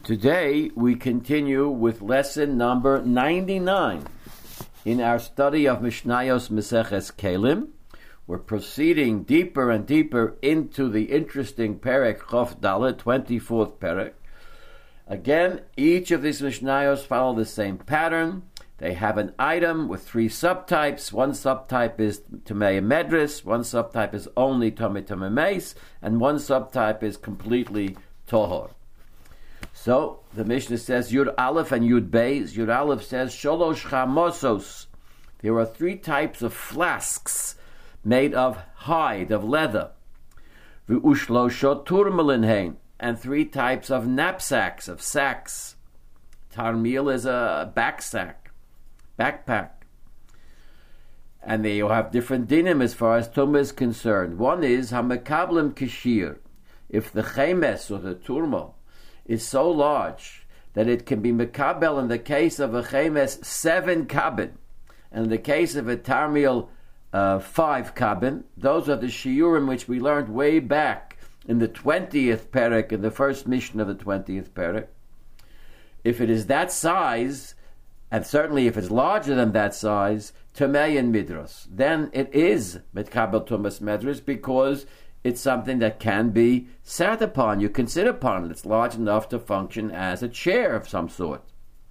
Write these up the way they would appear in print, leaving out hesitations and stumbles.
Today we continue with lesson number 99 in our study of Mishnayos Meseches Kelim. We're proceeding deeper and deeper into the interesting Perek Chof Dalet, 24th Perek. Again, each of these Mishnayos follow the same pattern. They have an item with three subtypes. One subtype is Tamei Medris, one subtype is only Tamei Meis, and one subtype is completely Tohor. So, the Mishnah says Yud Aleph and Yud Beis. Yud Aleph says Sholosh Chamosos. There are three types of flasks made of hide, of leather. V'ushlosho turmelin hein. And three types of knapsacks, of sacks. Tarmil is a backpack. And they all have different dinim as far as Tumah is concerned. One is Hamekablim Kishir. If the chemes or the turma is so large that it can be mekabel in the case of a chemes 7 kabin, and in the case of a tarmil 5 kabin. Those are the shiurim which we learned way back in the 20th perek, in the first mission of the 20th perek. If it is that size, and certainly if it's larger than that size, Tamei and Midros, then it is Metkabel Tumas Medris, because it's something that can be sat upon. You can sit upon it. It's large enough to function as a chair of some sort.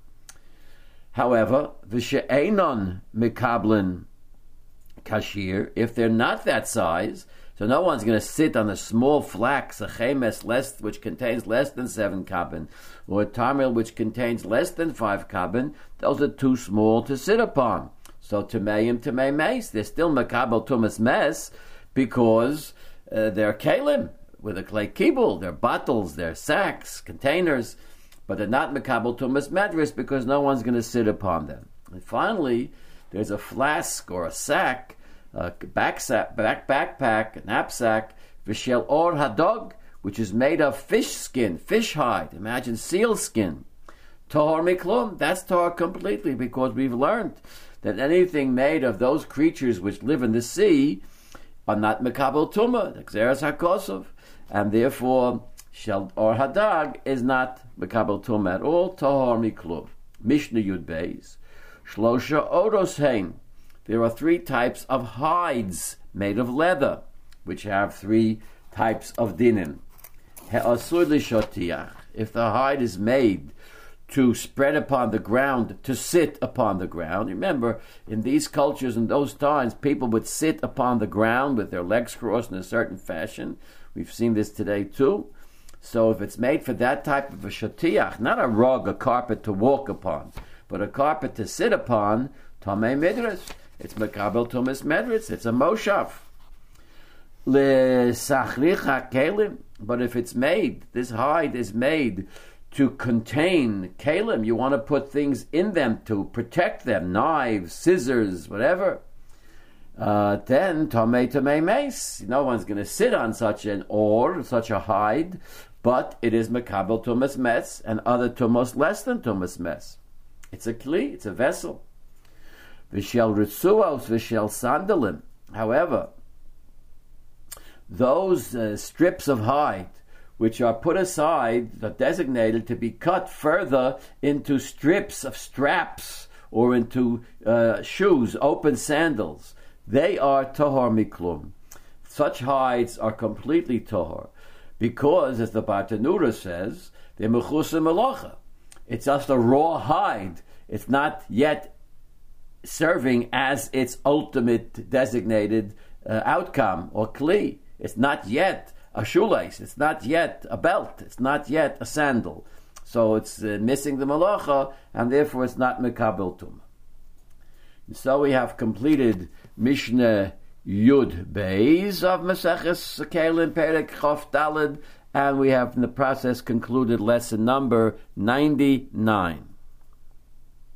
However, V'she'enon Mekablin Kashir, if they're not that size, so no one's going to sit on a small flax, a chemes which contains less than 7 kabin, or a tamil which contains less than 5 kabin, those are too small to sit upon. So Tamei Meis, they're still Mekabel Tumas Mes, because they're kelim with a clay kibul, they're bottles, they're sacks, containers, but they're not mekabel tumas medris because no one's going to sit upon them. And finally, there's a flask or a sack, a backpack, a knapsack, v'shel or hadog, which is made of fish skin, fish hide. Imagine seal skin. Tahor miklum, that's tahor completely, because we've learned that anything made of those creatures which live in the sea are not mekabel tumah, the xeris hakosov, and therefore shel or hadag is not mekabel tumah at all. Tahor miklum. Mishnah Yud Beis. Shlosha odos hein. There are three types of hides made of leather, which have three types of dinim. He'asur lishotiach. If the hide is made to spread upon the ground, to sit upon the ground. Remember, in these cultures, in those times, people would sit upon the ground with their legs crossed in a certain fashion. We've seen this today too. So if it's made for that type of a shatiach, not a rug, a carpet to walk upon, but a carpet to sit upon, Tamei Midras, it's Mekabel Tumas Medris, it's a Moshav. L'sachricha kelim, but if it's made, this hide is made to contain kalim, you want to put things in them to protect them, knives, scissors, whatever, then Tamei Meis. No one's going to sit on such an or, such a hide, but it is Mekabel Tumas Mes, and other tumos less than Tumas Mes. It's a kli, it's a vessel. V'shel ritzuos, v'shel sandalim. However, those strips of hide which are put aside, are designated to be cut further into strips of straps or into shoes, open sandals. They are tohor miklum. Such hides are completely tohor, because, as the Bartanura says, they're mechusa melacha. It's just a raw hide. It's not yet serving as its ultimate designated outcome or kli. It's not yet a shoelace, it's not yet a belt, it's not yet a sandal. So it's missing the malacha, and therefore it's not mekabel tumah. So we have completed Mishnah Yud Beis of Meseches Kelim Perek Chof Daled, and we have in the process concluded lesson number 99.